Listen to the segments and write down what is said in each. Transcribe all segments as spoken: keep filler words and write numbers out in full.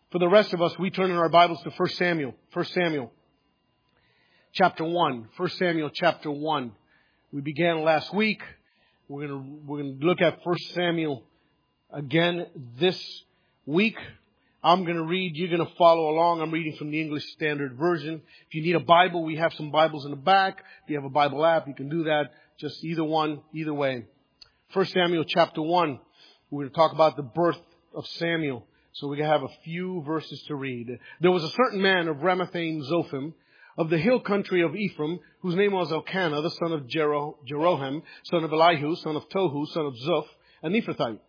For the rest of us, we turn in our Bibles to First Samuel. First Samuel, chapter one. First Samuel, chapter one. We began last week. We're going to we're going to look at First Samuel again this week. I'm going to read. You're going to follow along. I'm reading from the English Standard Version. If you need a Bible, we have some Bibles in the back. If you have a Bible app, you can do that. Just either one, either way. First Samuel, chapter one. We're going to talk about the birth of Samuel. So we have a few verses to read. There was a certain man of Ramathaim Zophim, of the hill country of Ephraim, whose name was Elkanah, the son of Jero- Jeroham, son of Elihu, son of Tohu, son of Zuph, a Nephrathite.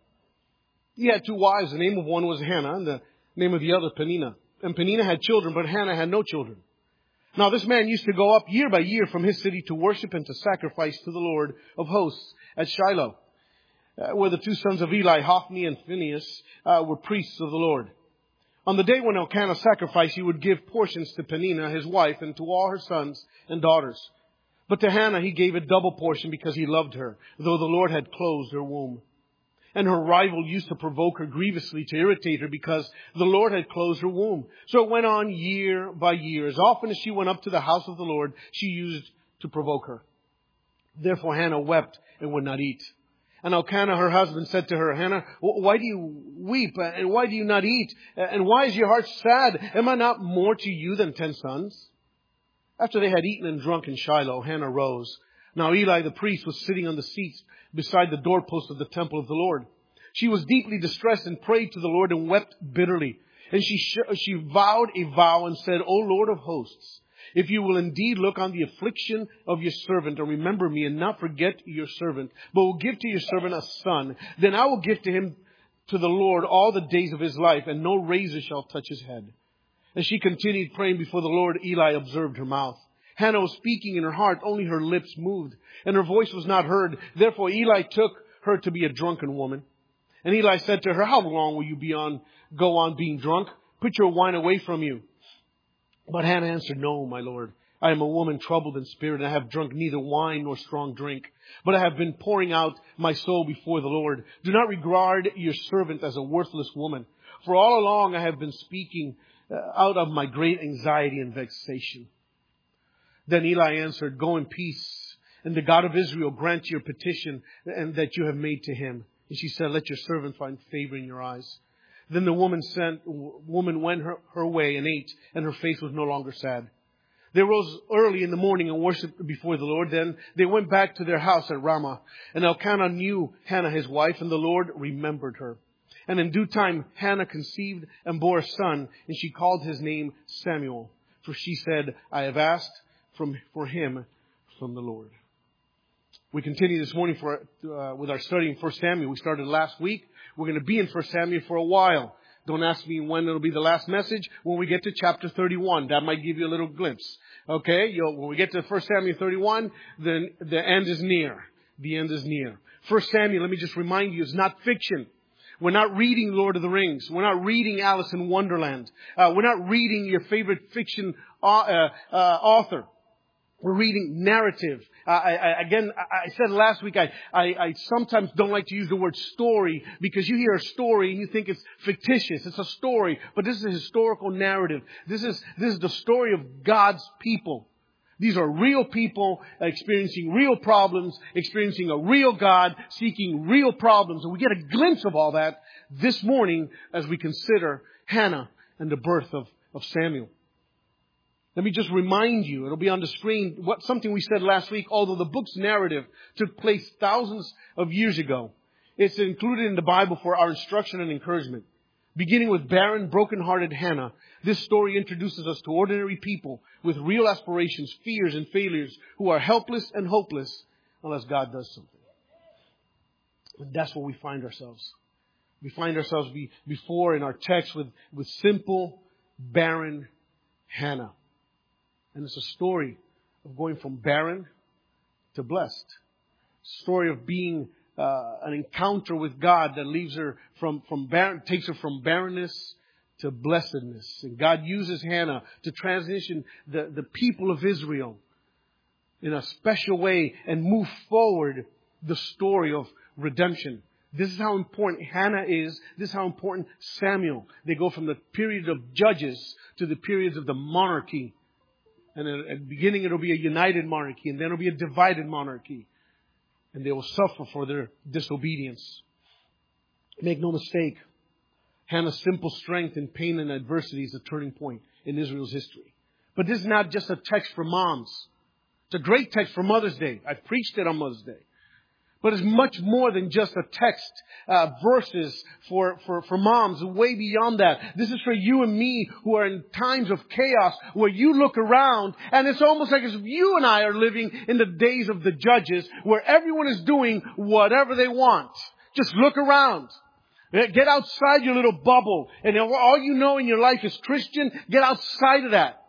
He had two wives. The name of one was Hannah, and the name of the other Peninnah. And Peninnah had children, but Hannah had no children. Now this man used to go up year by year from his city to worship and to sacrifice to the Lord of hosts at Shiloh, Uh, where the two sons of Eli, Hophni and Phinehas, uh, were priests of the Lord. On the day when Elkanah sacrificed, he would give portions to Peninnah, his wife, and to all her sons and daughters. But to Hannah he gave a double portion because he loved her, though the Lord had closed her womb. And her rival used to provoke her grievously to irritate her because the Lord had closed her womb. So it went on year by year. As often as she went up to the house of the Lord, she used to provoke her. Therefore Hannah wept and would not eat. And Elkanah, her husband, said to her, Hannah, why do you weep? And why do you not eat? And why is your heart sad? Am I not more to you than ten sons? After they had eaten and drunk in Shiloh, Hannah rose. Now Eli the priest was sitting on the seats beside the doorpost of the temple of the Lord. She was deeply distressed and prayed to the Lord and wept bitterly. And she sh- she vowed a vow and said, O Lord of hosts, if you will indeed look on the affliction of your servant and remember me and not forget your servant, but will give to your servant a son, then I will give to him to the Lord all the days of his life, and no razor shall touch his head. As she continued praying before the Lord, Eli observed her mouth. Hannah was speaking in her heart, only her lips moved, and her voice was not heard. Therefore Eli took her to be a drunken woman. And Eli said to her, how long will you be on, go on being drunk? Put your wine away from you. But Hannah answered, no, my Lord. I am a woman troubled in spirit, and I have drunk neither wine nor strong drink. But I have been pouring out my soul before the Lord. Do not regard your servant as a worthless woman. For all along I have been speaking out of my great anxiety and vexation. Then Eli answered, go in peace, and the God of Israel grant your petition and that you have made to him. And she said, let your servant find favor in your eyes. Then the woman sent, woman went her, her way and ate, and her face was no longer sad. They rose early in the morning and worshipped before the Lord. Then they went back to their house at Ramah. And Elkanah knew Hannah his wife, and the Lord remembered her. And in due time Hannah conceived and bore a son, and she called his name Samuel. For she said, I have asked from for him from the Lord. We continue this morning for uh, with our study in First Samuel. We started last week. We're going to be in First Samuel for a while. Don't ask me when it'll be the last message. When we get to chapter thirty-one, that might give you a little glimpse. Okay, You'll, when we get to First Samuel thirty-one, then the end is near. The end is near. First Samuel, let me just remind you, is not fiction. We're not reading Lord of the Rings. We're not reading Alice in Wonderland. Uh, we're not reading your favorite fiction uh, uh, author. We're reading narrative. Uh, I, I, again, I said last week, I, I, I sometimes don't like to use the word story because you hear a story and you think it's fictitious. It's a story, but this is a historical narrative. This is, this is the story of God's people. These are real people experiencing real problems, experiencing a real God, seeking real problems. And we get a glimpse of all that this morning as we consider Hannah and the birth of, of Samuel. Let me just remind you, it'll be on the screen, what something we said last week. Although the book's narrative took place thousands of years ago, it's included in the Bible for our instruction and encouragement. Beginning with barren, broken-hearted Hannah, this story introduces us to ordinary people with real aspirations, fears, and failures who are helpless and hopeless unless God does something. And that's where we find ourselves. We find ourselves be, before in our text with, with simple, barren Hannah. And it's a story of going from barren to blessed. Story of being uh, an encounter with God that leaves her from, from barren, takes her from barrenness to blessedness. And God uses Hannah to transition the, the people of Israel in a special way and move forward the story of redemption This is how important Hannah is. This is how important Samuel. They go from the period of judges to the periods of the monarchy. And at the beginning it'll be a united monarchy, and then it'll be a divided monarchy. And they will suffer for their disobedience. Make no mistake, Hannah's simple strength in pain and adversity is a turning point in Israel's history. But this is not just a text for moms. It's a great text for Mother's Day. I preached it on Mother's Day. But it's much more than just a text, uh, verses for, for, for moms. Way beyond that. This is for you and me who are in times of chaos where you look around and it's almost like as if you and I are living in the days of the judges where everyone is doing whatever they want. Just look around. Get outside your little bubble. And all you know in your life is Christian. Get outside of that.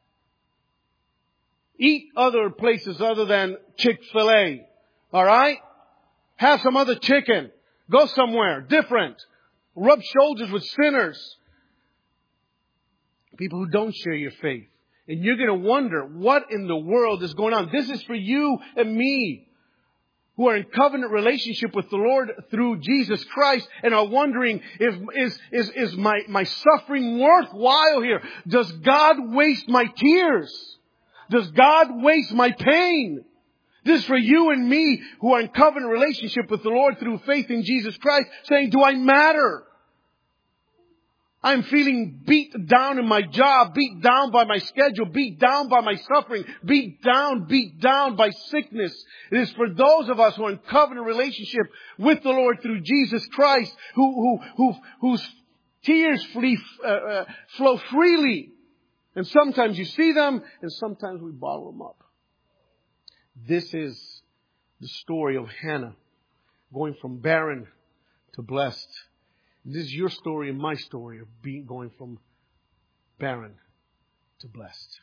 Eat other places other than Chick-fil-A. All right? Have some other chicken. Go somewhere different. Rub shoulders with sinners. People who don't share your faith. And you're going to wonder what in the world is going on. This is for you and me who are in covenant relationship with the Lord through Jesus Christ and are wondering, if, is, is, is my, my suffering worthwhile here? Does God waste my tears? Does God waste my pain? This is for you and me who are in covenant relationship with the Lord through faith in Jesus Christ, saying, do I matter? I'm feeling beat down in my job, beat down by my schedule, beat down by my suffering, beat down, beat down by sickness. It is for those of us who are in covenant relationship with the Lord through Jesus Christ, who, who, who, whose tears flee, uh, uh, flow freely. And sometimes you see them, and sometimes we bottle them up. This is the story of Hannah going from barren to blessed. This is your story and my story of being going from barren to blessed.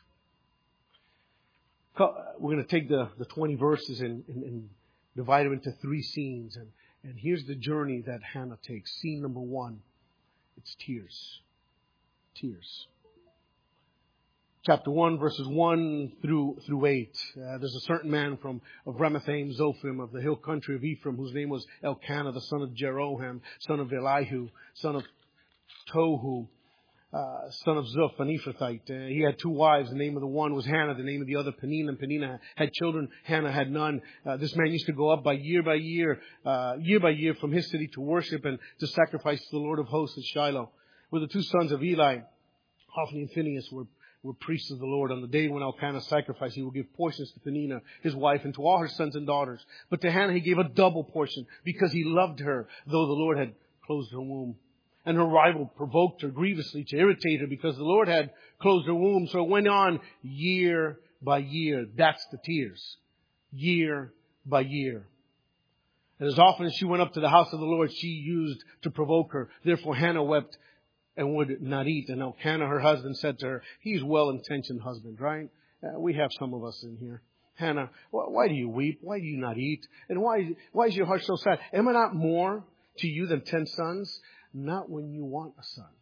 We're going to take the, the twenty verses and, and, and divide them into three scenes. And, and here's the journey that Hannah takes. Scene number one, it's tears. Tears. Chapter one, verses one through through eight. Uh, there's a certain man from of Ramathaim Zophim of the hill country of Ephraim, whose name was Elkanah, the son of Jeroham, son of Elihu, son of Tohu, uh, son of Zuph, an Ephrathite. Uh, he had two wives. The name of the one was Hannah. The name of the other Peninnah. And Peninnah had children. Hannah had none. Uh, this man used to go up by year by year, uh, year by year from his city to worship and to sacrifice to the Lord of hosts at Shiloh. Were the two sons of Eli, Hophni and Phinehas, were were priests of the Lord. On the day when Elkanah sacrificed, he would give portions to Peninnah, his wife, and to all her sons and daughters. But to Hannah he gave a double portion because he loved her, though the Lord had closed her womb. And her rival provoked her grievously to irritate her because the Lord had closed her womb. So it went on year by year. That's the tears. Year by year. And as often as she went up to the house of the Lord, she used to provoke her. Therefore Hannah wept and would not eat. And Elkanah, her husband, said to her, he's well-intentioned husband, right? Uh, we have some of us in here. Hannah, wh- why do you weep? Why do you not eat? And why, why is your heart so sad? Am I not more to you than ten sons? Not when you want a son.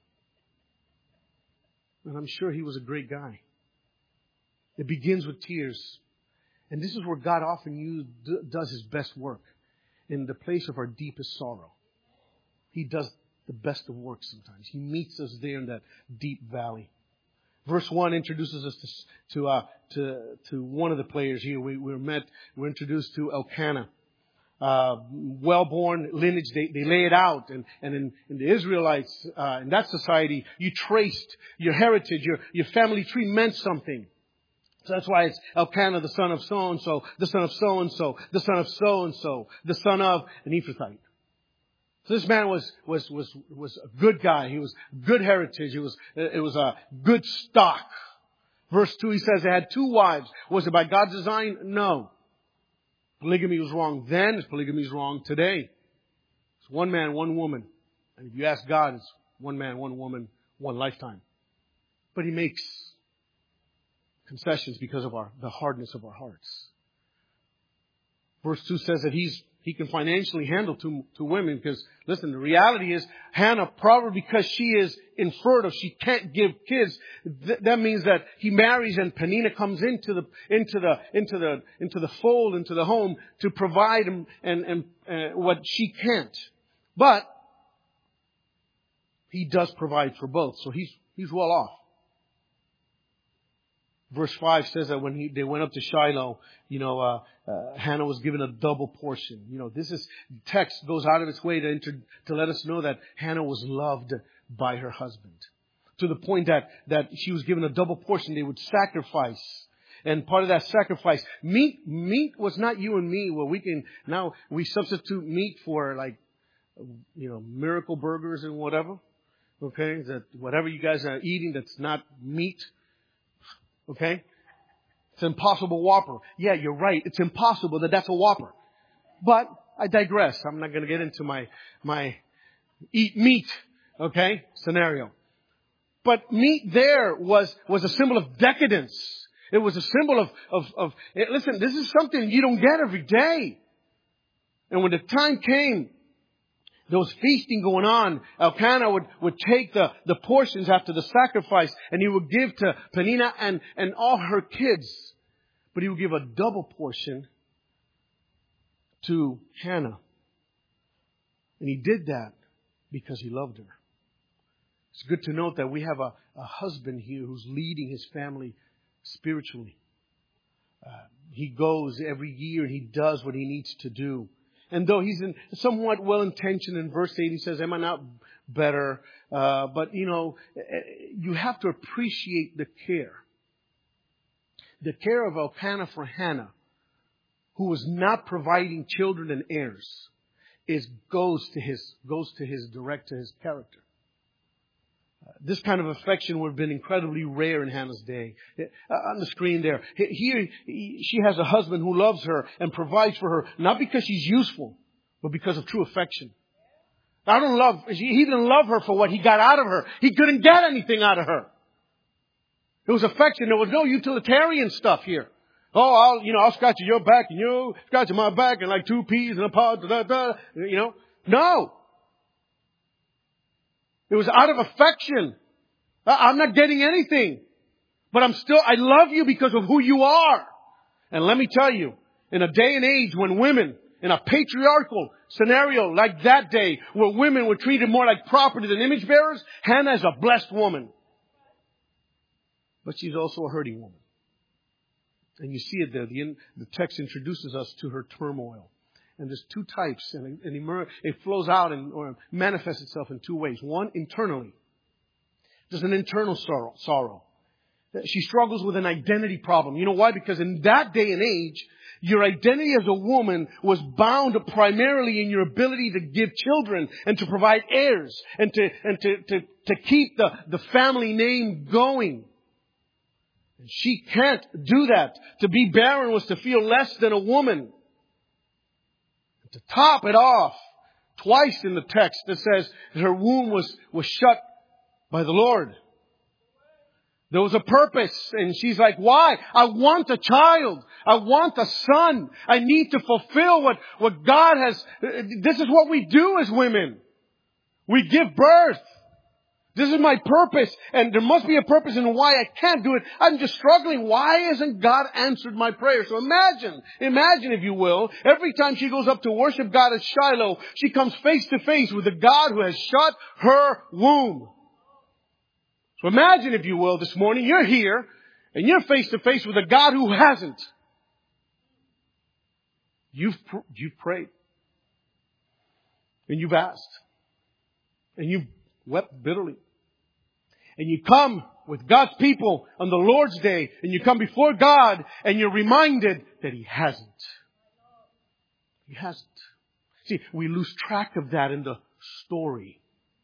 And I'm sure he was a great guy. It begins with tears. And this is where God often use, does his best work. In the place of our deepest sorrow. He does the best of work sometimes. He meets us there in that deep valley. Verse one introduces us to to uh, to, to one of the players here. We we're met. We're introduced to Elkanah, uh, well-born lineage. They they lay it out, and and in, in the Israelites uh, in that society, you traced your heritage, your your family tree meant something. So that's why it's Elkanah, the son of so and so, the son of so and so, the son of so and so, the son of an Ephrathite. So this man was, was, was, was a good guy. He was good heritage. It was, it was a good stock. Verse two, he says they had two wives. Was it by God's design? No. Polygamy was wrong then. Polygamy is wrong today. It's one man, one woman. And if you ask God, it's one man, one woman, one lifetime. But he makes concessions because of our, the hardness of our hearts. Verse two says that he's, he can financially handle two, two women because, listen, the reality is Hannah, probably because she is infertile, she can't give kids. Th- that means that he marries and Peninnah comes into the, into the, into the, into the fold, into the home to provide and, and, and uh, what she can't. But He does provide for both. So he's, he's well off. Verse five says that when he, they went up to Shiloh, you know, uh, uh, Hannah was given a double portion. You know, this is, text goes out of its way to inter, to let us know that Hannah was loved by her husband. To the point that, that she was given a double portion. They would sacrifice. And part of that sacrifice, meat, meat was not you and me where we can, now we substitute meat for like, you know, miracle burgers and whatever. Okay. That whatever you guys are eating that's not meat. Okay? It's an Impossible Whopper. Yeah, you're right. It's impossible that that's a Whopper. But I digress. I'm not going to get into my, my eat meat, okay, scenario. But meat there was, was a symbol of decadence. It was a symbol of, of, of, listen, this is something you don't get every day. And when the time came, there was feasting going on. Elkanah would, would take the, the portions after the sacrifice and he would give to Peninnah and, and all her kids. But he would give a double portion to Hannah. And he did that because he loved her. It's good to note that we have a, a husband here who's leading his family spiritually. Uh, he goes every year and he does what he needs to do. And though he's in somewhat well-intentioned in verse eight, he says, am I not better? Uh, but, you know, you have to appreciate the care. The care of Elkanah for Hannah, who was not providing children and heirs, is goes to his, goes to his direct to his character. Uh, this kind of affection would have been incredibly rare in Hannah's day. Uh, on the screen there. Here, he, she has a husband who loves her and provides for her, not because she's useful, but because of true affection. I don't love, he didn't love her for what he got out of her. He couldn't get anything out of her. It was affection. There was no utilitarian stuff here. Oh, I'll, you know, I'll scratch your back and you scratch my back and like two peas and a pod, da, da, da, you know. No. It was out of affection. I'm not getting anything. But I'm still, I love you because of who you are. And let me tell you, in a day and age when women, in a patriarchal scenario like that day, where women were treated more like property than image bearers, Hannah is a blessed woman. But she's also a hurting woman. And you see it there. The, the text introduces us to her turmoil. And there's two types, and it, and it flows out and or manifests itself in two ways. One, internally. There's an internal sorrow, sorrow. She struggles with an identity problem. You know why? Because in that day and age, your identity as a woman was bound primarily in your ability to give children and to provide heirs and to and to, to, to keep the, the family name going. And she can't do that. To be barren was to feel less than a woman. To top it off, twice in the text it says that her womb was, was shut by the Lord. There was a purpose, and she's like, why? I want a child. I want a son. I need to fulfill what, what God has. This is what we do as women. We give birth. This is my purpose, and there must be a purpose in why I can't do it. I'm just struggling. Why hasn't God answered my prayer? So imagine, imagine if you will, every time she goes up to worship God at Shiloh, she comes face to face with the God who has shut her womb. So imagine, if you will, this morning you're here, and you're face to face with a God who hasn't. You've, you've prayed. And you've asked. And you've wept bitterly. And you come with God's people on the Lord's Day, and you come before God, and you're reminded that He hasn't. He hasn't. See, we lose track of that in the story.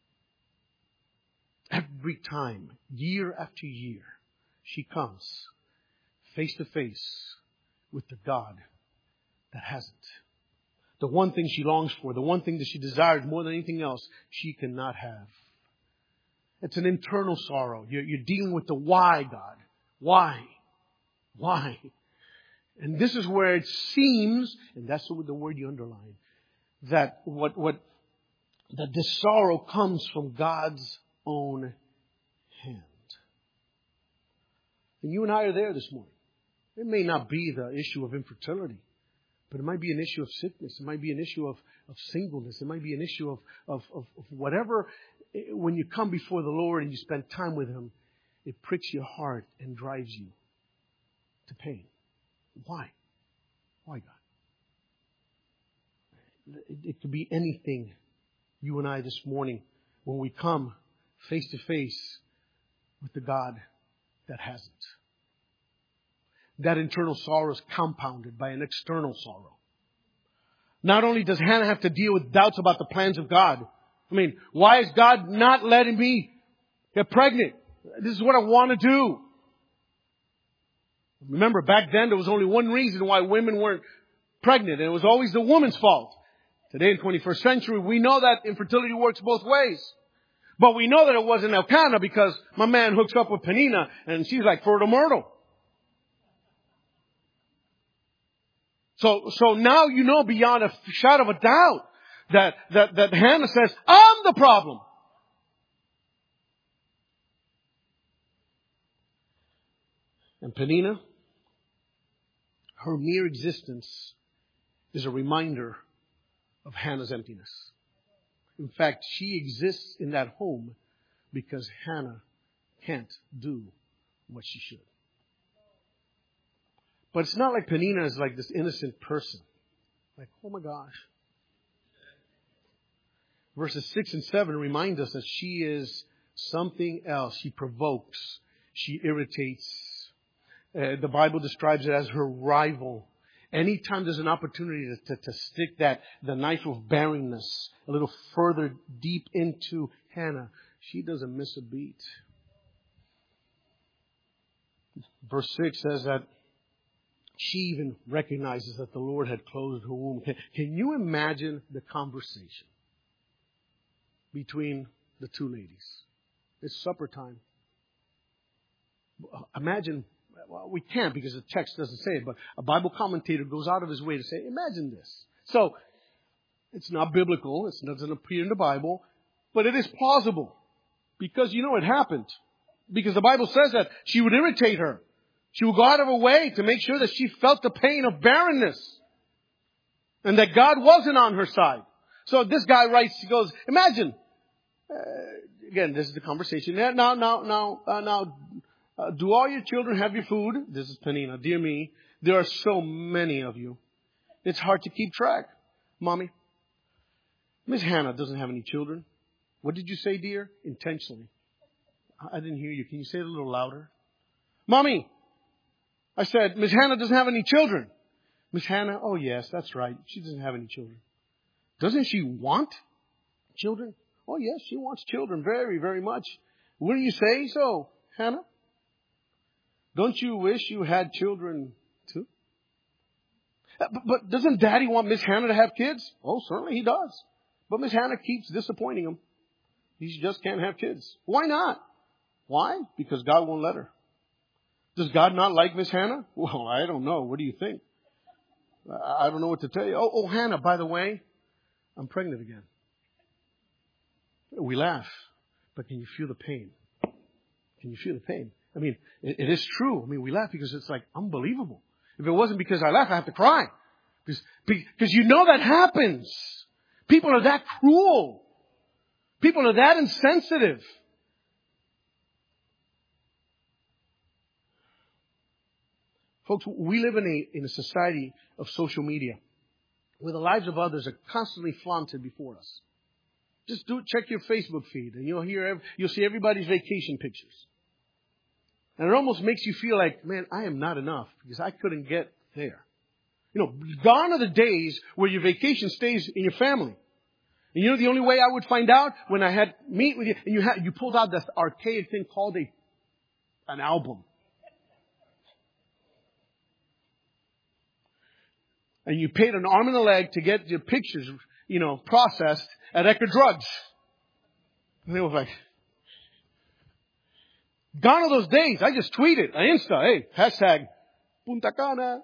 Every time, year after year, she comes face to face with the God that hasn't. The one thing she longs for, the one thing that she desires more than anything else, she cannot have. It's an internal sorrow. You're, you're dealing with the why, God. Why? Why? And this is where it seems, and that's the word you underline, that what, what, that this sorrow comes from God's own hand. And you and I are there this morning. It may not be the issue of infertility, But it might be an issue of sickness. It might be an issue of, of singleness. It might be an issue of, of, of, of whatever. When you come before the Lord and you spend time with Him, it pricks your heart and drives you to pain. Why? Why, God? It, it could be anything. You and I this morning, when we come face to face with the God that hasn't. That internal sorrow is compounded by an external sorrow. Not only does Hannah have to deal with doubts about the plans of God. I mean, why is God not letting me get pregnant? This is what I want to do. Remember, back then there was only one reason why women weren't pregnant, and it was always the woman's fault. Today in the twenty-first century, we know that infertility works both ways. But we know that it wasn't Elkanah because my man hooks up with Penina and she's like fertile myrtle. So, so now you know beyond a shadow of a doubt that, that, that Hannah says, I'm the problem. And Penina, her mere existence is a reminder of Hannah's emptiness. In fact, she exists in that home because Hannah can't do what she should. But it's not like Penina is like this innocent person. Like, oh my gosh. Verses six and seven remind us that she is something else. She provokes. She irritates. Uh, the Bible describes it as her rival. Anytime there's an opportunity to, to, to stick that the knife of barrenness a little further deep into Hannah, she doesn't miss a beat. Verse six says that she even recognizes that the Lord had closed her womb. Can, can you imagine the conversation between the two ladies? It's supper time. Imagine, well, we can't because the text doesn't say it, but a Bible commentator goes out of his way to say, imagine this. So, it's not biblical. It doesn't appear in the Bible, but it is plausible because, you know, it happened. Because the Bible says that she would irritate her. She would go out of her way to make sure that she felt the pain of barrenness and that God wasn't on her side. So this guy writes, he goes, imagine, uh, again, this is the conversation. Now, now, now, uh, now, uh, do all your children have your food? This is Penina. Dear me, there are so many of you. It's hard to keep track. Mommy, Miss Hannah doesn't have any children. What did you say, dear? Intentionally. I didn't hear you. Can you say it a little louder? Mommy, I said, Miss Hannah doesn't have any children. Miss Hannah, oh yes, that's right. She doesn't have any children. Doesn't she want children? Oh yes, she wants children very, very much. Wouldn't you say so, Hannah? Don't you wish you had children too? But, but doesn't Daddy want Miss Hannah to have kids? Oh, certainly he does. But Miss Hannah keeps disappointing him. He just can't have kids. Why not? Why? Because God won't let her. Does God not like Miss Hannah? Well, I don't know. What do you think? I don't know what to tell you. Oh, oh, Hannah, by the way, I'm pregnant again. We laugh, but can you feel the pain? Can you feel the pain? I mean, it, it is true. I mean, we laugh because it's like unbelievable. If it wasn't because I laugh, I have to cry. Because, because you know that happens. People are that cruel. People are that insensitive. Folks, we live in a, in a society of social media where the lives of others are constantly flaunted before us. Just do check your Facebook feed and you'll hear, you'll see everybody's vacation pictures. And it almost makes you feel like, man, I am not enough because I couldn't get there. You know, gone are the days where your vacation stays in your family. And you know the only way I would find out when I had meet with you and you had, you pulled out this archaic thing called a, an album. And you paid an arm and a leg to get your pictures, you know, processed at Ecker Drugs. And they were like, gone are those days. I just tweeted, I Insta, hey, hashtag Punta Cana,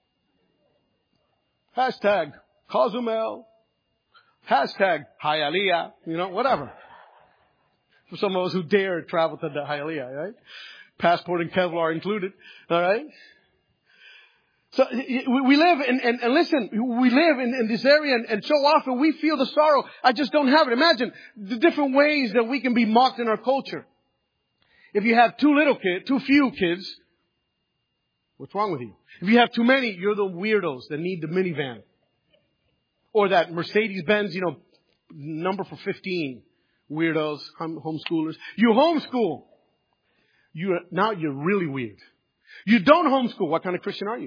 hashtag Cozumel, hashtag Hialeah, you know, whatever. For some of us who dare travel to the Hialeah, right? Passport and Kevlar included, all right? So we live in, and, and listen, we live in, in this area and, and so often we feel the sorrow. I just don't have it. Imagine the different ways that we can be mocked in our culture. If you have too little kids, too few kids, what's wrong with you? If you have too many, you're the weirdos that need the minivan. Or that Mercedes-Benz, you know, number for fifteen. Weirdos, homeschoolers. You homeschool. You're, now you're really weird. You don't homeschool. What kind of Christian are you?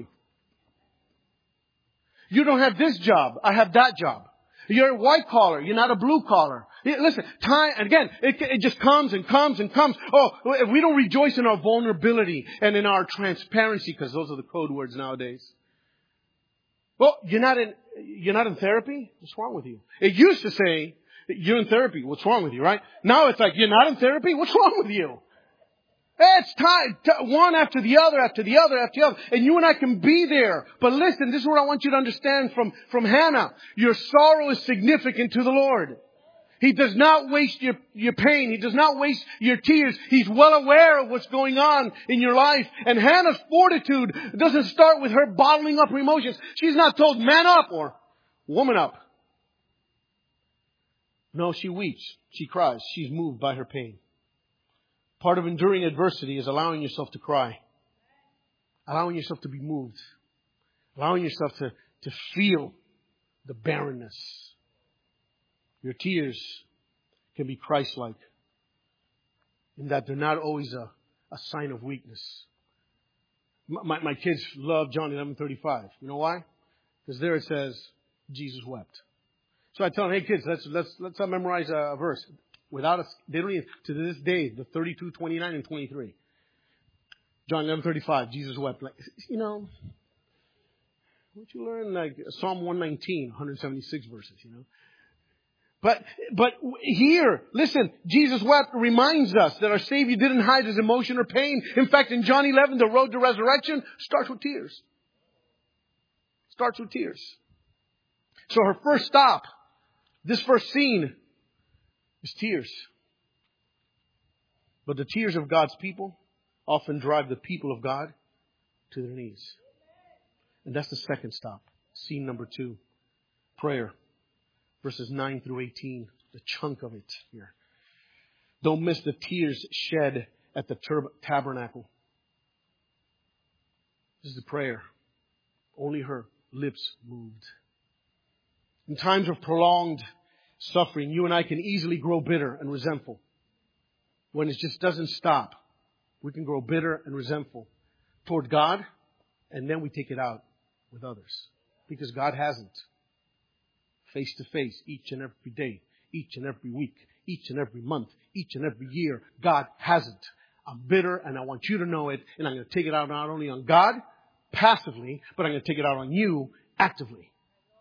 You don't have this job. I have that job. You're a white collar. You're not a blue collar. Listen, time, and again, it, it just comes and comes and comes. Oh, if we don't rejoice in our vulnerability and in our transparency, because those are the code words nowadays. Well, you're not in, you're not in therapy? What's wrong with you? It used to say, you're in therapy. What's wrong with you, right? Now it's like, you're not in therapy? What's wrong with you? It's time, one after the other, after the other, after the other. And you and I can be there. But listen, this is what I want you to understand from, from Hannah. Your sorrow is significant to the Lord. He does not waste your, your pain. He does not waste your tears. He's well aware of what's going on in your life. And Hannah's fortitude doesn't start with her bottling up her emotions. She's not told, man up or woman up. No, she weeps. She cries. She's moved by her pain. Part of enduring adversity is allowing yourself to cry. Allowing yourself to be moved. Allowing yourself to, to feel the barrenness. Your tears can be Christ-like in that they're not always a, a sign of weakness. My, my kids love John eleven thirty-five. You know why? Because there it says, Jesus wept. So I tell them, hey kids, let's, let's, let's memorize a verse. Without us, they don't even, to this day, the thirty-two, twenty-nine, and twenty-three. John eleven thirty-five, Jesus wept. Like, you know, won't you learn like Psalm one nineteen, one seventy-six verses, you know? But, but here, listen, Jesus wept reminds us that our Savior didn't hide His emotion or pain. In fact, in John eleven, the road to resurrection starts with tears. Starts with tears. So her first stop, this first scene, is tears. But the tears of God's people often drive the people of God to their knees. And that's the second stop. Scene number two. Prayer. Verses nine through eighteen. The chunk of it here. Don't miss the tears shed at the tur- tabernacle. This is the prayer. Only her lips moved. In times of prolonged suffering, you and I can easily grow bitter and resentful. When it just doesn't stop, we can grow bitter and resentful toward God, and then we take it out with others. Because God hasn't. Face to face, each and every day, each and every week, each and every month, each and every year, God hasn't. I'm bitter and I want you to know it, and I'm going to take it out not only on God, passively, but I'm going to take it out on you, actively.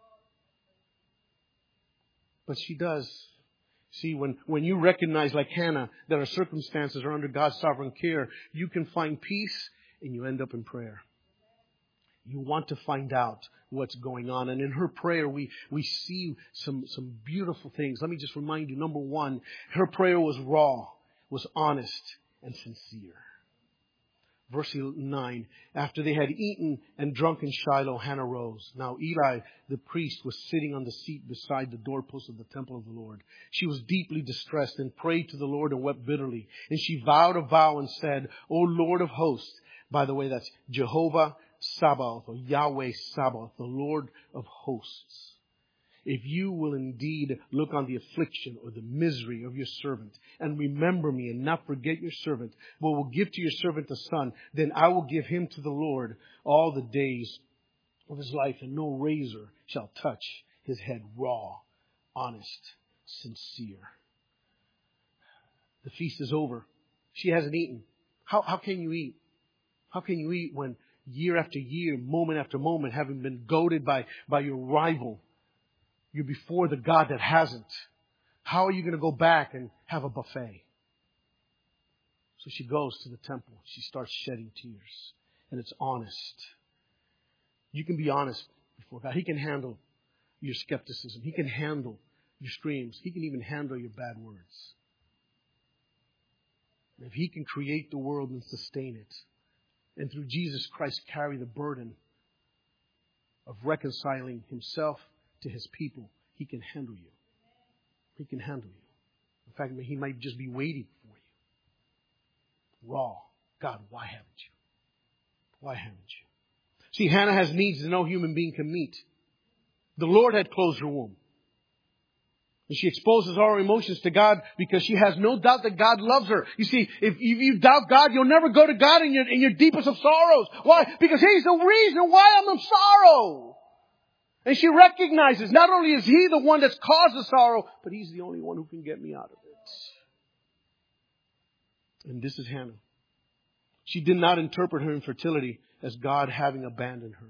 But she does. See, when, when you recognize, like Hannah, that our circumstances are under God's sovereign care, you can find peace and you end up in prayer. You want to find out what's going on. And in her prayer, we, we see some, some beautiful things. Let me just remind you, number one, her prayer was raw, was honest, and sincere. Verse nine, after they had eaten and drunk in Shiloh, Hannah rose. Now Eli, the priest, was sitting on the seat beside the doorpost of the temple of the Lord. She was deeply distressed and prayed to the Lord and wept bitterly. And she vowed a vow and said, O Lord of hosts, by the way, that's Jehovah Sabaoth, or Yahweh Sabaoth, the Lord of hosts. If you will indeed look on the affliction or the misery of your servant and remember me and not forget your servant, but will give to your servant a son, then I will give him to the Lord all the days of his life, and no razor shall touch his head. Raw, honest, sincere. The feast is over. She hasn't eaten. How, how can you eat? How can you eat when year after year, moment after moment, having been goaded by, by your rival, you're before the God that hasn't? How are you going to go back and have a buffet? So she goes to the temple. She starts shedding tears. And it's honest. You can be honest before God. He can handle your skepticism. He can handle your screams. He can even handle your bad words. And if He can create the world and sustain it, and through Jesus Christ carry the burden of reconciling himself to his people, he can handle you. He can handle you. In fact, he might just be waiting for you. Raw. God, why haven't you? Why haven't you? See, Hannah has needs that no human being can meet. The Lord had closed her womb. And she exposes all her emotions to God because she has no doubt that God loves her. You see, if you doubt God, you'll never go to God in your, in your deepest of sorrows. Why? Because He's the reason why I'm in sorrow. And she recognizes not only is He the one that's caused the sorrow, but He's the only one who can get me out of it. And this is Hannah. She did not interpret her infertility as God having abandoned her.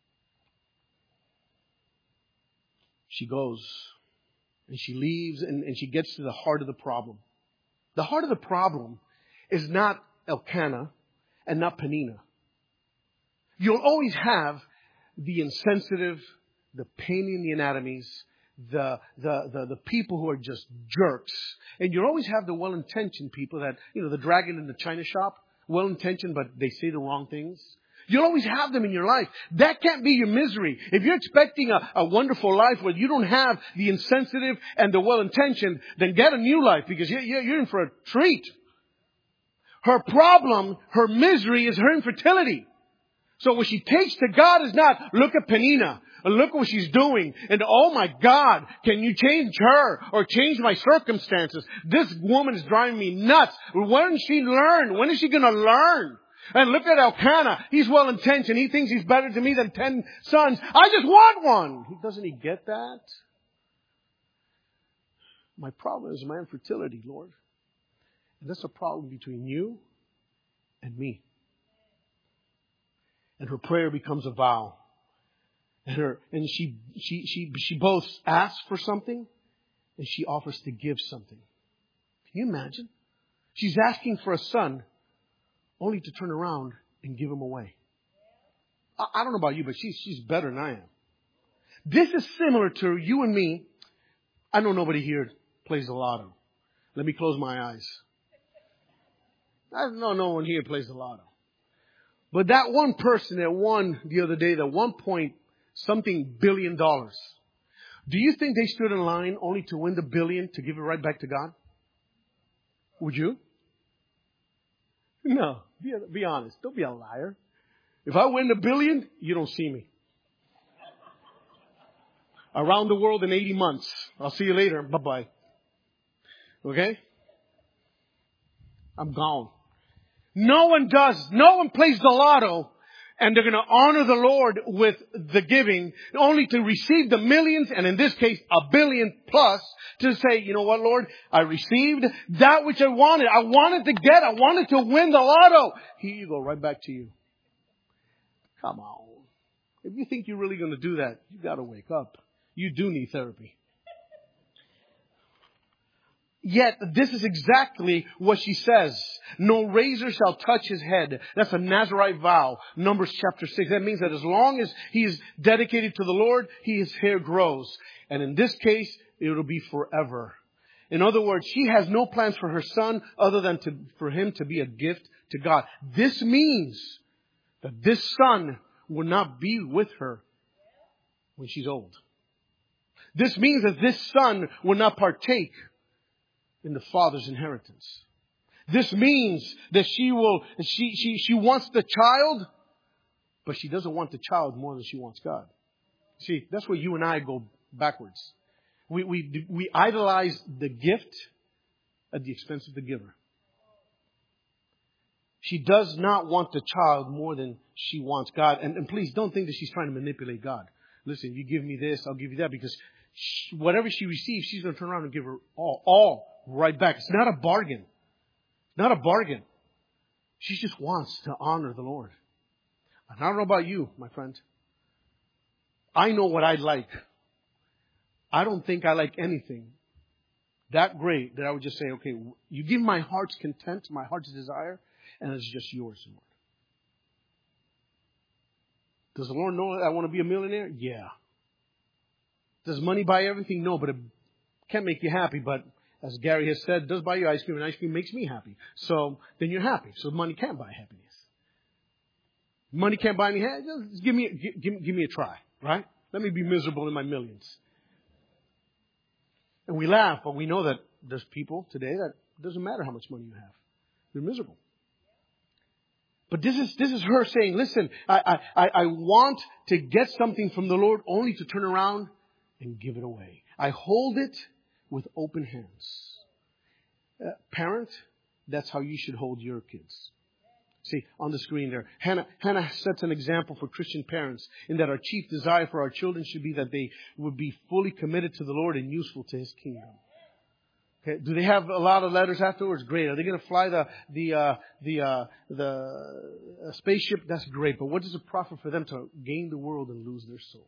She goes and she leaves and, and she gets to the heart of the problem. The heart of the problem is not Elkanah and not Peninnah. You'll always have the insensitive, the pain in the anatomies, the, the, the, the people who are just jerks. And you'll always have the well-intentioned people that, you know, the dragon in the china shop, well-intentioned, but they say the wrong things. You'll always have them in your life. That can't be your misery. If you're expecting a, a wonderful life where you don't have the insensitive and the well-intentioned, then get a new life because you're, you're in for a treat. Her problem, her misery is her infertility. So what she takes to God is not, look at Peninnah, or look what she's doing, and oh my God, can you change her or change my circumstances? This woman is driving me nuts. When does she learn? When is she going to learn? And look at Elkanah. He's well-intentioned. He thinks he's better to me than ten sons. I just want one. He doesn't he get that? My problem is my infertility, Lord. And that's a problem between you and me. And her prayer becomes a vow. And her and she she she she both asks for something and she offers to give something. Can you imagine? She's asking for a son, only to turn around and give him away. I, I don't know about you, but she's, she's better than I am. This is similar to you and me. I know nobody here plays the lotto. Let me close my eyes. I know no one here plays the lotto. But that one person that won the other day, that one point something billion dollars, do you think they stood in line only to win the billion to give it right back to God? Would you? No. Be, be honest. Don't be a liar. If I win a billion, you don't see me. Around the world in eighty months. I'll see you later. Bye-bye. Okay? I'm gone. No one does. No one plays the lotto. And they're going to honor the Lord with the giving, only to receive the millions, and in this case, a billion plus, to say, you know what, Lord, I received that which I wanted. I wanted to get, I wanted to win the lotto. Here you go, right back to you. Come on. If you think you're really going to do that, you got to wake up. You do need therapy. Yet, this is exactly what she says. No razor shall touch his head. That's a Nazirite vow. Numbers chapter six. That means that as long as he is dedicated to the Lord, his hair grows. And in this case, it will be forever. In other words, she has no plans for her son other than to, for him to be a gift to God. This means that this son will not be with her when she's old. This means that this son will not partake in the father's inheritance. This means that she will, she, she, she wants the child, but she doesn't want the child more than she wants God. See, that's where you and I go backwards. We, we, we idolize the gift at the expense of the giver. She does not want the child more than she wants God. And, and please don't think that she's trying to manipulate God. Listen, you give me this, I'll give you that, because she, whatever she receives, she's going to turn around and give her all, all right back. It's not a bargain. Not a bargain. She just wants to honor the Lord. And I don't know about you, my friend. I know what I like. I don't think I like anything that great that I would just say, okay, you give my heart's content, my heart's desire, and it's just yours, Lord. Does the Lord know that I want to be a millionaire? Yeah. Does money buy everything? No, but it can't make you happy. But as Gary has said, it does buy you ice cream, and ice cream makes me happy. So then you're happy. So money can't buy happiness. Money can't buy me happiness. Just give me, give, give me a try. Right? Let me be miserable in my millions. And we laugh, but we know that there's people today that it doesn't matter how much money you have. They're miserable. But this is, this is her saying, listen, I, I, I want to get something from the Lord only to turn around and give it away. I hold it with open hands. Uh, parent, that's how you should hold your kids. See, on the screen there, Hannah, Hannah sets an example for Christian parents in that our chief desire for our children should be that they would be fully committed to the Lord and useful to His kingdom. Okay. Do they have a lot of letters afterwards? Great. Are they going to fly the the uh, the uh, the uh, spaceship? That's great. But what does it profit for them to gain the world and lose their soul?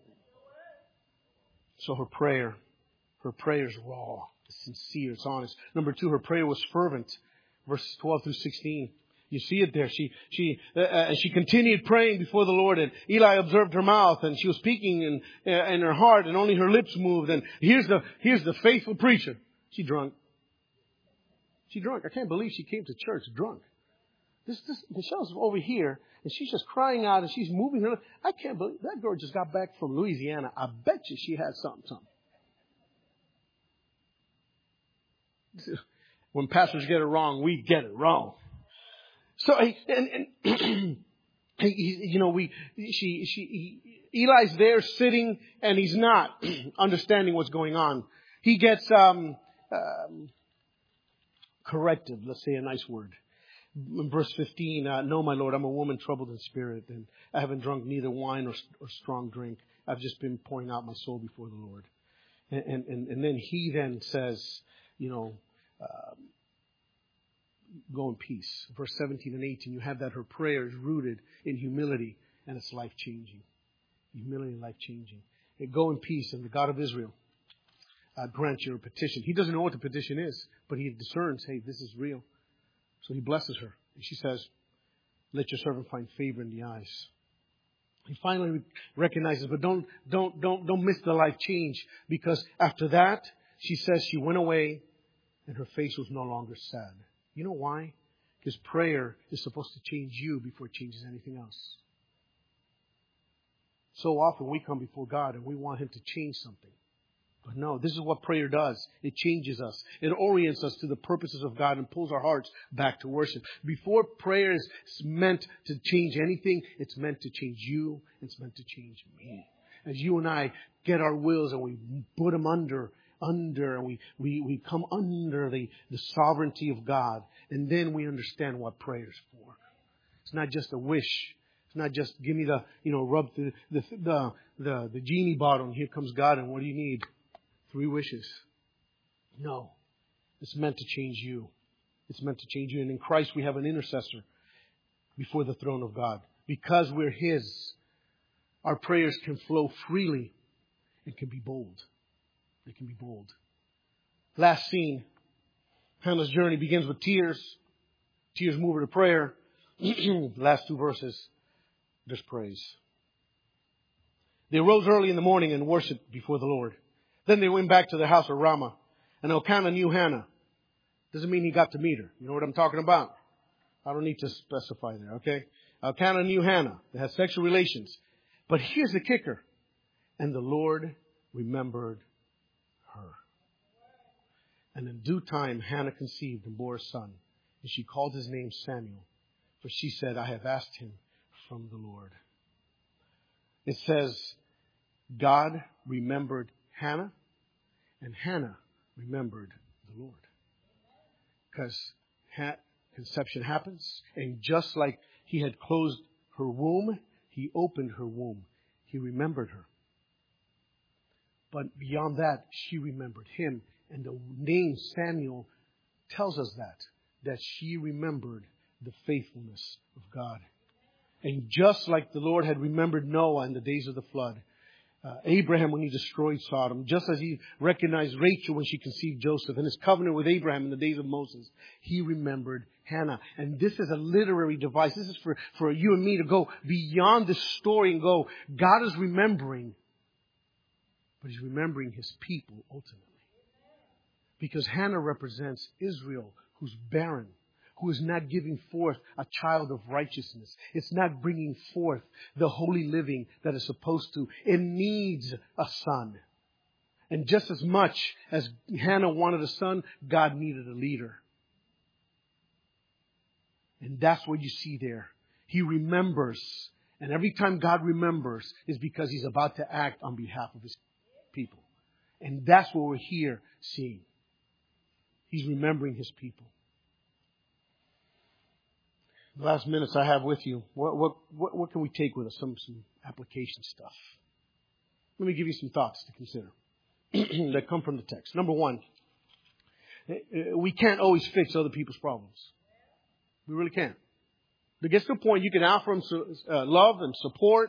So her prayer, her prayer is raw, it's sincere, it's honest. Number two, her prayer was fervent. Verses twelve through sixteen. You see it there. She she uh, uh, she continued praying before the Lord, and Eli observed her mouth, and she was speaking in uh, in her heart, and only her lips moved. And here's the here's the faithful preacher. She drunk. She drunk. I can't believe she came to church drunk. This this Michelle's over here, and she's just crying out, and she's moving her lips. I can't believe that girl just got back from Louisiana. I bet you she had something something. When pastors get it wrong, we get it wrong. So, and, and you know, we, she, she, he, Eli's there sitting and he's not understanding what's going on. He gets, um, um, corrected. Let's say a nice word. In verse fifteen, uh, no, my Lord, I'm a woman troubled in spirit, and I haven't drunk neither wine or, or strong drink. I've just been pouring out my soul before the Lord. And, and, and then he then says, you know, um, go in peace. Verse seventeen and eighteen, you have that her prayer is rooted in humility and it's life-changing. Humility and life-changing. And go in peace, and the God of Israel uh, grant your petition. He doesn't know what the petition is, but he discerns, hey, this is real. So he blesses her. And she says, let your servant find favor in the eyes. He finally recognizes, but don't, don't, don't, don't miss the life change, because after that, she says she went away and her face was no longer sad. You know why? Because prayer is supposed to change you before it changes anything else. So often we come before God and we want Him to change something. But no, this is what prayer does. It changes us. It orients us to the purposes of God and pulls our hearts back to worship. Before prayer is meant to change anything, it's meant to change you. It's meant to change me. As you and I get our wills and we put them under Under and we, we, we come under the, the sovereignty of God, and then we understand what prayer is for. It's not just a wish. It's not just give me the, you know, rub the, the, the, the, the genie bottle and here comes God and what do you need? Three wishes. No. It's meant to change you. It's meant to change you. And in Christ we have an intercessor before the throne of God. Because we're His, our prayers can flow freely and can be bold. They can be bold. Last scene. Hannah's journey begins with tears. Tears move her to prayer. Last two verses. There's praise. They arose early in the morning and worshipped before the Lord. Then they went back to their house of Ramah. And Elkanah knew Hannah. Doesn't mean he got to meet her. You know what I'm talking about? I don't need to specify there, okay? Elkanah knew Hannah. They had sexual relations. But here's the kicker. And the Lord remembered her. And in due time, Hannah conceived and bore a son. And she called his name Samuel. For she said, I have asked him from the Lord. It says, God remembered Hannah, and Hannah remembered the Lord. Because ha- conception happens, and just like He had closed her womb, He opened her womb. He remembered her. But beyond that, she remembered Him. And the name Samuel tells us that, that she remembered the faithfulness of God. And just like the Lord had remembered Noah in the days of the flood, uh, Abraham when He destroyed Sodom, just as He recognized Rachel when she conceived Joseph, and His covenant with Abraham in the days of Moses, He remembered Hannah. And this is a literary device. This is for, for you and me to go beyond this story and go, God is remembering, but He's remembering His people ultimately. Because Hannah represents Israel, who's barren, who is not giving forth a child of righteousness. It's not bringing forth the holy living that it's supposed to. It needs a son. And just as much as Hannah wanted a son, God needed a leader. And that's what you see there. He remembers. And every time God remembers is because He's about to act on behalf of His people. And that's what we're here seeing. He's remembering His people. The last minutes I have with you, what, what, what, what can we take with us? Some, some application stuff. Let me give you some thoughts to consider that come from the text. Number one, we can't always fix other people's problems. We really can't. There gets to a point you can offer them uh, love and support.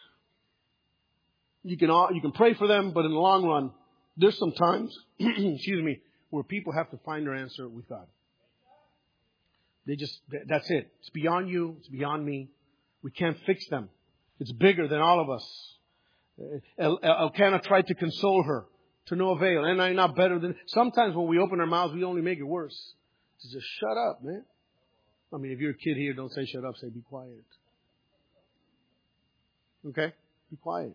You can you can pray for them, but in the long run, there's some times, excuse me, where people have to find their answer with God. They just, that's it. It's beyond you. It's beyond me. We can't fix them. It's bigger than all of us. El- Elkanah tried to console her to no avail. And I'm not better than, sometimes when we open our mouths, we only make it worse. So just shut up, man. I mean, if you're a kid here, don't say shut up, say be quiet. Okay? Be quiet.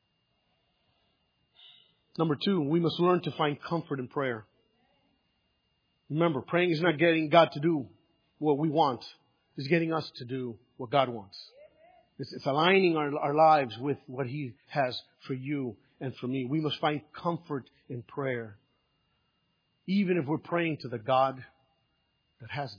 Number two, we must learn to find comfort in prayer. Remember, praying is not getting God to do what we want. It's getting us to do what God wants. It's, it's aligning our, our lives with what He has for you and for me. We must find comfort in prayer. Even if we're praying to the God that hasn't.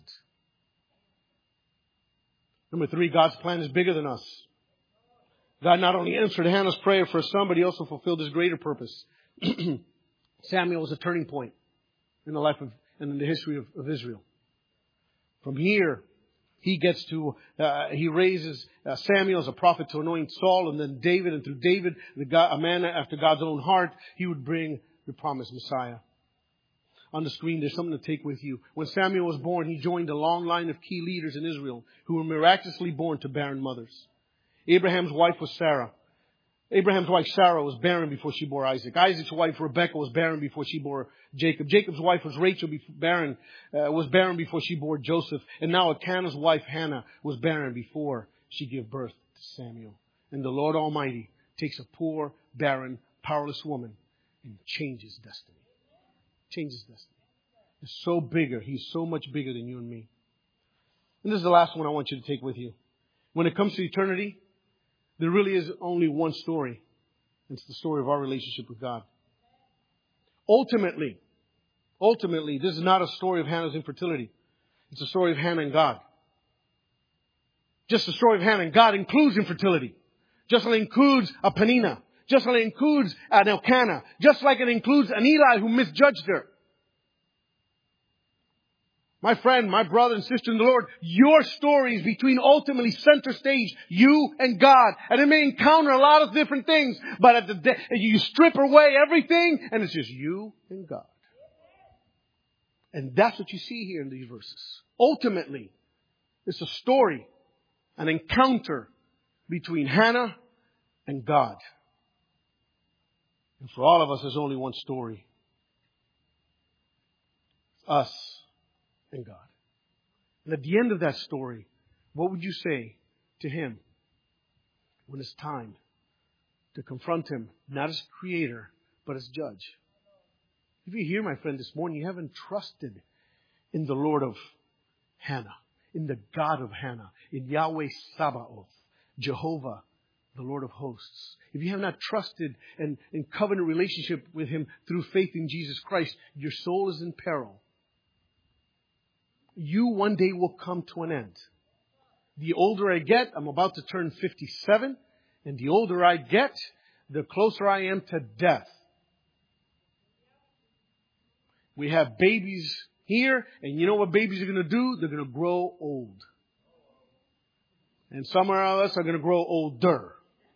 Number three, God's plan is bigger than us. God not only answered Hannah's prayer for a son, but He also fulfilled His greater purpose. Samuel was a turning point in the life of and in the history of, of Israel. From here, he gets to, uh, he raises uh, Samuel as a prophet to anoint Saul, and then David, and through David, the God, a man after God's own heart, he would bring the promised Messiah. On the screen, there's something to take with you. When Samuel was born, he joined a long line of key leaders in Israel who were miraculously born to barren mothers. Abraham's wife was Sarah. Abraham's wife Sarah was barren before she bore Isaac. Isaac's wife Rebekah was barren before she bore Jacob. Jacob's wife was Rachel, barren, uh, was barren before she bore Joseph. And now Elkanah's wife Hannah was barren before she gave birth to Samuel. And the Lord Almighty takes a poor, barren, powerless woman and changes destiny. Changes destiny. He's so bigger. He's so much bigger than you and me. And this is the last one I want you to take with you. When it comes to eternity, there really is only one story. It's the story of our relationship with God. Ultimately, ultimately, this is not a story of Hannah's infertility. It's a story of Hannah and God. Just the story of Hannah and God includes infertility. Just like it includes a Peninnah. Just like it includes an Elkanah. Just like it includes an Eli who misjudged her. My friend, my brother and sister in the Lord, your story is between ultimately center stage, you and God. And it may encounter a lot of different things, but at the day, you strip away everything and it's just you and God. And that's what you see here in these verses. Ultimately, it's a story, an encounter between Hannah and God. And for all of us, there's only one story. It's us and God. And at the end of that story, what would you say to Him when it's time to confront Him, not as Creator, but as Judge? If you're here, my friend, this morning, you haven't trusted in the Lord of Hannah, in the God of Hannah, in Yahweh Sabaoth, Jehovah, the Lord of hosts. If you have not trusted and in covenant relationship with Him through faith in Jesus Christ, your soul is in peril. You one day will come to an end. The older I get, I'm about to turn fifty-seven, and the older I get, the closer I am to death. We have babies here, and you know what babies are going to do? They're going to grow old. And some of us are going to grow older.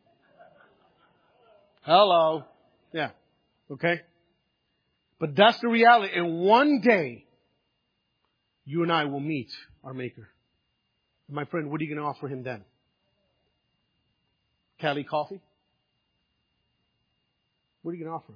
Hello. Yeah. Okay? But that's the reality. And one day, you and I will meet our Maker. My friend, what are you going to offer Him then? Cali coffee? What are you going to offer Him?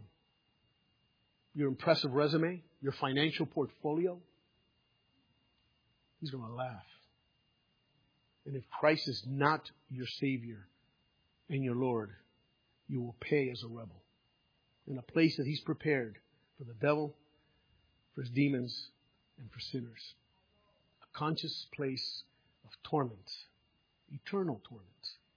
Your impressive resume? Your financial portfolio? He's going to laugh. And if Christ is not your Savior and your Lord, you will pay as a rebel in a place that He's prepared for the devil, for his demons, and for sinners. A conscious place of torment, eternal torment.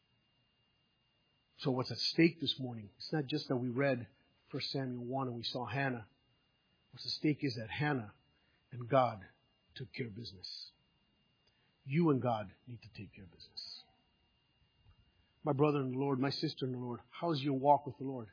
So what's at stake this morning? It's not just that we read First Samuel one and we saw Hannah. What's at stake is that Hannah and God took care of business. You and God need to take care of business. My brother in the Lord, my sister in the Lord, how's your walk with the Lord?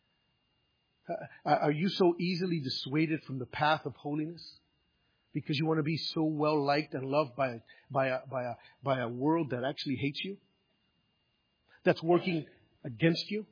Are you so easily dissuaded from the path of holiness because you want to be so well liked and loved by, by, a, by, a, by a world that actually hates you? That's working against you?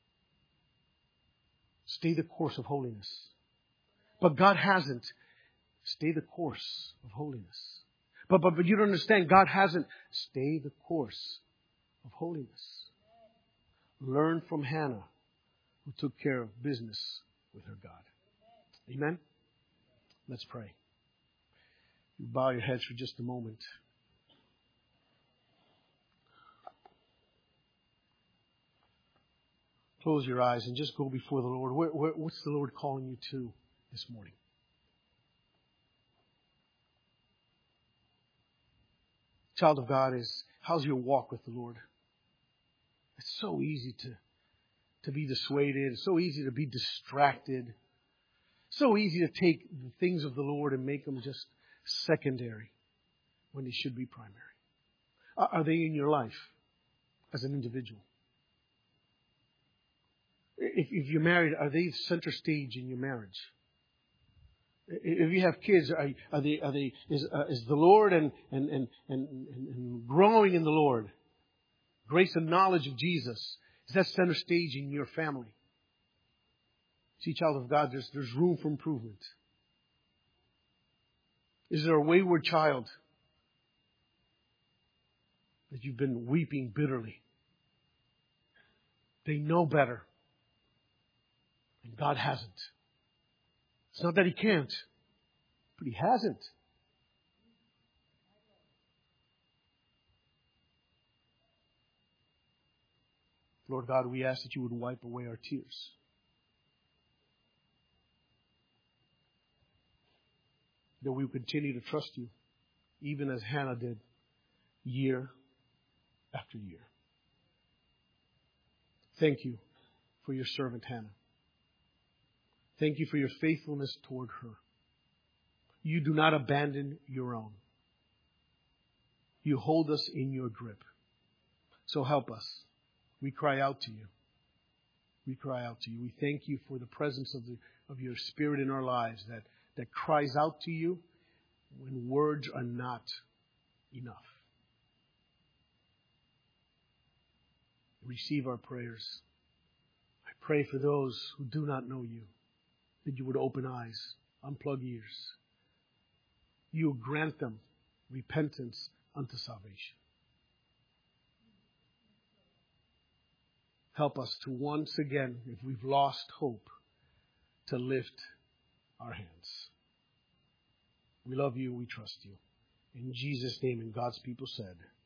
Stay the course of holiness. But God hasn't. Stay the course of holiness. But, but, but you don't understand. God hasn't. Stay the course of holiness. Learn from Hannah, who took care of business with her God. Amen? Let's pray. You bow your heads for just a moment. Close your eyes and just go before the Lord. Where, where, what's the Lord calling you to this morning? Child of God, is how's your walk with the Lord? It's so easy to, to be dissuaded. It's so easy to be distracted. So easy to take the things of the Lord and make them just secondary when they should be primary. Are, are they in your life as an individual? If, if you're married, are they center stage in your marriage? If you have kids, are, are they, are they, is, uh, is the Lord and, and, and, and, and growing in the Lord, grace and knowledge of Jesus, is that center stage in your family? See, child of God, there's, there's room for improvement. Is there a wayward child that you've been weeping bitterly? They know better. And God hasn't. It's not that He can't, but He hasn't. Lord God, we ask that You would wipe away our tears. That we would continue to trust You, even as Hannah did, year after year. Thank You for Your servant Hannah. Thank You for Your faithfulness toward her. You do not abandon Your own. You hold us in Your grip. So help us. We cry out to You. We cry out to You. We thank You for the presence of, the, of Your Spirit in our lives that, that cries out to You when words are not enough. Receive our prayers. I pray for those who do not know You, that You would open eyes, unplug ears. You would grant them repentance unto salvation. Help us to once again, if we've lost hope, to lift our hands. We love You. We trust You. In Jesus' name, and God's people said,